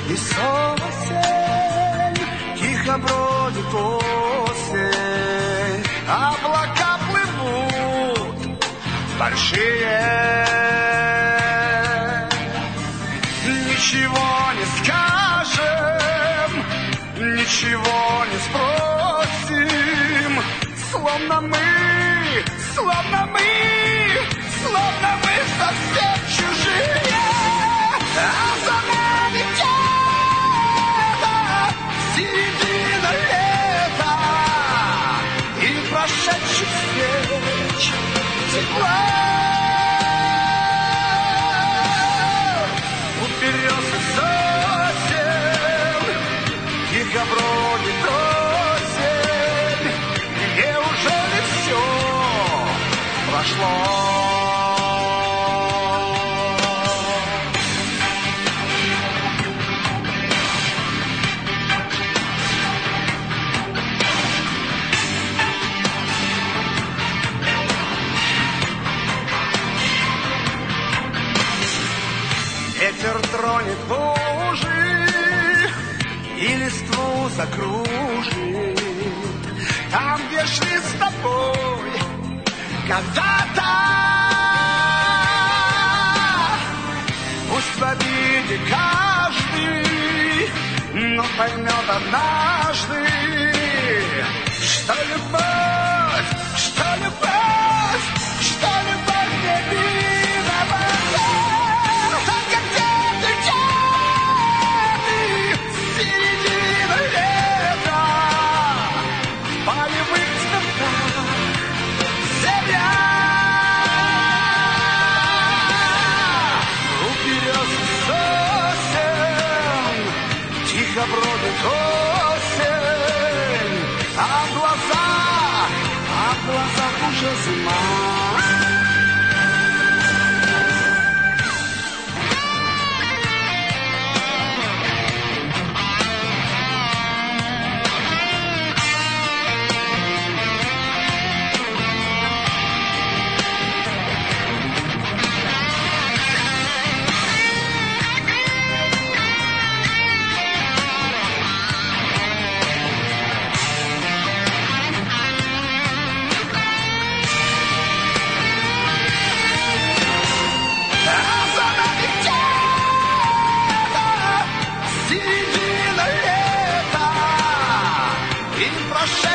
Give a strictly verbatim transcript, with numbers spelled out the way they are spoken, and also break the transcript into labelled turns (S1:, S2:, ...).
S1: и осень, тихо бродит осень, облака плывут большие. Ничего не скажем, ничего не спросим, словно мы, словно мы, словно мы совсем чужие. А за нами где-то середина лета и прошедших встреч тепла. У берез сосен тихо бродит осень. Неужели все прошло? Ветер тронет лужи и листву закружит там, где шли с тобой когда-то. Пусть в обиде каждый, но поймет однажды, что любовь, что любовь, что любовь не виновата. Только где-то, где-то середина лета в полевых цветах земля. У берез сосен тихо бродит осень, а в глазах, а в глазах уже зима. Середина лета и прошедших